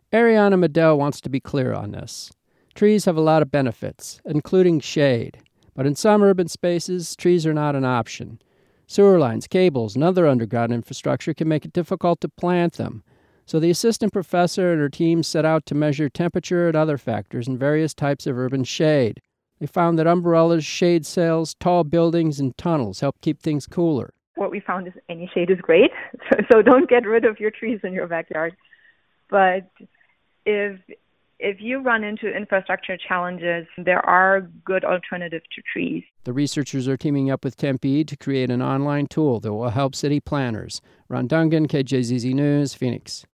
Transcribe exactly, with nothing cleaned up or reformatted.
Ariana Medell wants to be clear on this. Trees have a lot of benefits, including shade. But in some urban spaces, trees are not an option. Sewer lines, cables, and other underground infrastructure can make it difficult to plant them. So the assistant professor and her team set out to measure temperature and other factors in various types of urban shade. They found that umbrellas, shade sails, tall buildings, and tunnels help keep things cooler. What we found is any shade is great, so, so don't get rid of your trees in your backyard. But if if you run into infrastructure challenges, there are good alternatives to trees. The researchers are teaming up with Tempe to create an online tool that will help city planners. Ron Dungan, K J Z Z News, Phoenix.